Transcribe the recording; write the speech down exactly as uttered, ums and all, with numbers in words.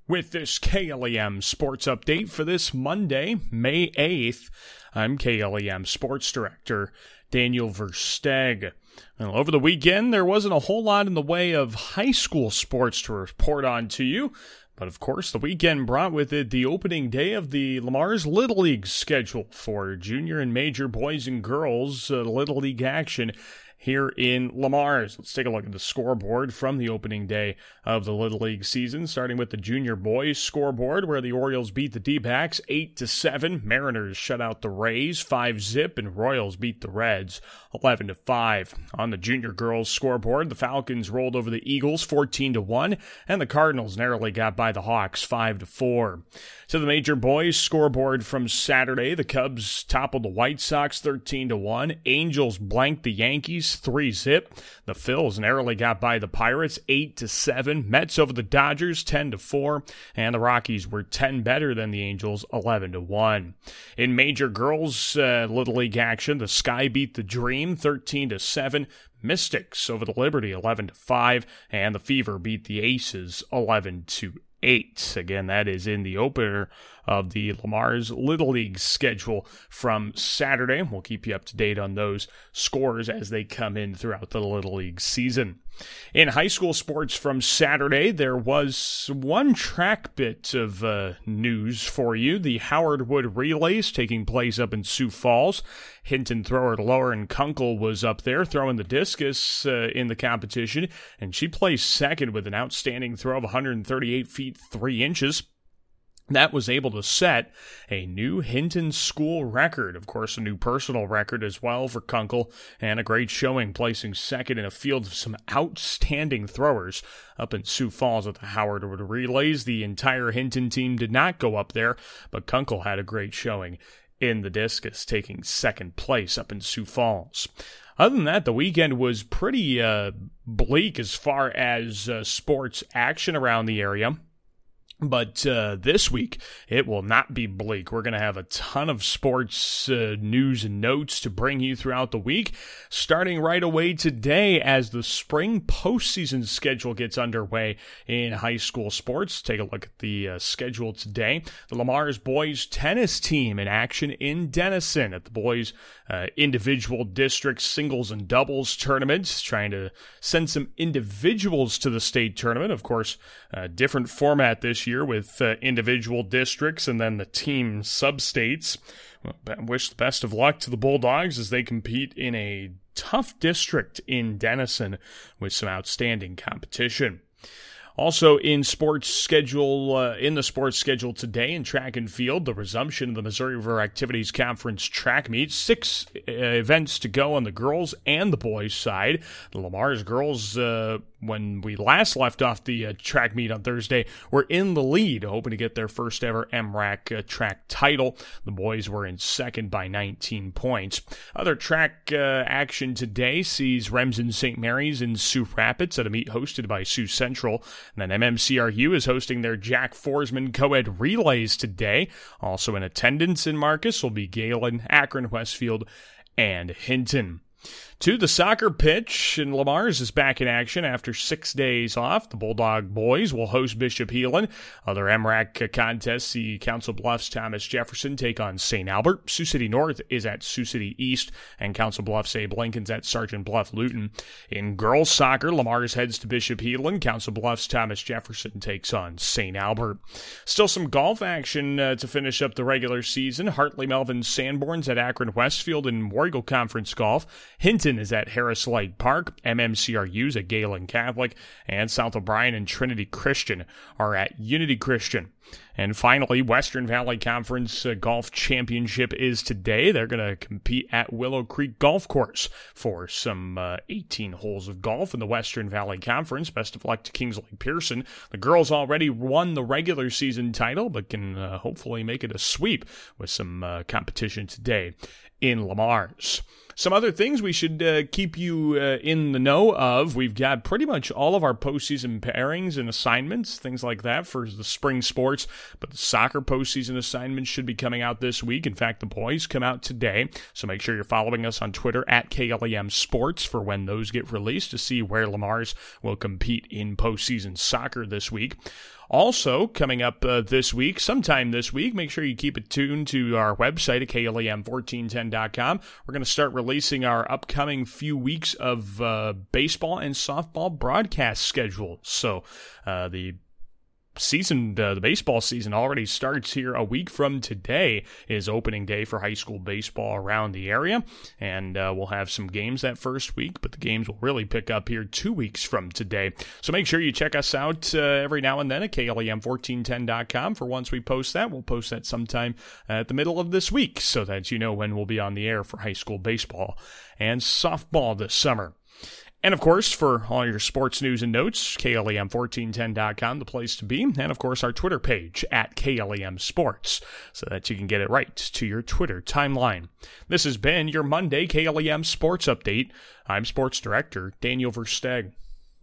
with this K L E M Sports Update for this Monday, May eighth. I'm K L E M Sports Director Daniel Versteg. Well, over the weekend, there wasn't a whole lot in the way of high school sports to report on to you. But of course, the weekend brought with it the opening day of the Lamar's Little League schedule for junior and major boys and girls uh, Little League action here in Lamar's. Let's take a look at the scoreboard from the opening day of the Little League season, starting with the junior boys scoreboard, where the Orioles beat the D-backs eight to seven. Mariners shut out the Rays five zip, and Royals beat the Reds eleven to five. On the junior girls scoreboard, the Falcons rolled over the Eagles fourteen to one, and the Cardinals narrowly got by the Hawks five to four. To the major boys scoreboard from Saturday, the Cubs toppled the White Sox thirteen to one. Angels blanked the Yankees three zip. The Phils narrowly got by the Pirates eight to seven. Mets over the Dodgers ten to four, and the Rockies were ten better than the Angels eleven to one. In major girls uh, Little League action, the Sky beat the Dream thirteen to seven. Mystics over the Liberty eleven to five, and the Fever beat the Aces eleven to eight. Again, that is in the opener of the Lamar's Little League schedule from Saturday. We'll keep you up to date on those scores as they come in throughout the Little League season. In high school sports from Saturday, there was one track bit of uh, news for you. The Howard Wood Relays taking place up in Sioux Falls. Hinton thrower Lauren Kunkel was up there throwing the discus uh, in the competition, and she placed second with an outstanding throw of one hundred thirty-eight feet three inches. That was able to set a new Hinton school record, of course, a new personal record as well for Kunkel, and a great showing, placing second in a field of some outstanding throwers up in Sioux Falls at the Howard Wood Relays. The entire Hinton team did not go up there, but Kunkel had a great showing in the discus, taking second place up in Sioux Falls. Other than that, the weekend was pretty uh, bleak as far as uh, sports action around the area. But uh, this week, it will not be bleak. We're going to have a ton of sports uh, news and notes to bring you throughout the week, starting right away today as the spring postseason schedule gets underway in high school sports. Take a look at the uh, schedule today. The Lamar's boys tennis team in action in Denison at the boys uh, individual district singles and doubles tournaments, trying to send some individuals to the state tournament. Of course, a different format this year. Year with uh, individual districts and then the team sub-states. Well, I wish the best of luck to the Bulldogs as they compete in a tough district in Denison with some outstanding competition. Also in sports schedule, uh, in the sports schedule today in track and field, the resumption of the Missouri River Activities Conference track meet. Six uh, events to go on the girls and the boys side. The Lamar's girls, uh, when we last left off the uh, track meet on Thursday, were in the lead, hoping to get their first ever M RAC uh, track title. The boys were in second by nineteen points. Other track uh, action today sees Remsen Saint Mary's in Sioux Rapids at a meet hosted by Sioux Central. And then M M C R U is hosting their Jack Forsman co-ed relays today. Also in attendance in Marcus will be Galen, Akron, Westfield, and Hinton. To the soccer pitch, and Lamar's is back in action after six days off. The Bulldog boys will host Bishop Heelan. Other M RAC contests see Council Bluffs Thomas Jefferson take on Saint Albert. Sioux City North is at Sioux City East, and Council Bluffs Abe Lincoln's at Sergeant Bluff Luton. In girls soccer, Lamar's heads to Bishop Heelan. Council Bluffs Thomas Jefferson takes on Saint Albert. Still some golf action uh, to finish up the regular season. Hartley Melvin Sanborn's at Akron Westfield in War Eagle Conference Golf. Hinton is at Harris Light Park. M M C R U's at Galen Catholic, and South O'Brien and Trinity Christian are at Unity Christian. And finally, Western Valley Conference uh, Golf Championship is today. They're going to compete at Willow Creek Golf Course for some uh, eighteen holes of golf in the Western Valley Conference. Best of luck to Kingsley Pearson. The girls already won the regular season title, but can uh, hopefully make it a sweep with some uh, competition today in Lamar's. Some other things we should uh, keep you uh, in the know of. We've got pretty much all of our postseason pairings and assignments, things like that for the spring sports. But the soccer postseason assignments should be coming out this week. In fact, the boys come out today. So make sure you're following us on Twitter at K L E M Sports for when those get released to see where Lamar's will compete in postseason soccer this week. Also, coming up uh, this week, sometime this week, make sure you keep it tuned to our website at K L E M fourteen ten dot com. We're going to start releasing our upcoming few weeks of uh, baseball and softball broadcast schedule. So uh, the season, uh, the baseball season already starts here a week from today is opening day for high school baseball around the area, and uh, we'll have some games that first week, but the games will really pick up here two weeks from today. So make sure you check us out uh, every now and then at K L E M fourteen ten dot com for once we post that. We'll post that sometime at the middle of this week so that you know when we'll be on the air for high school baseball and softball this summer. And, of course, for all your sports news and notes, K L E M fourteen ten dot com, the place to be. And, of course, our Twitter page, at K L E M Sports, so that you can get it right to your Twitter timeline. This has been your Monday K L E M Sports Update. I'm Sports Director Daniel Versteg.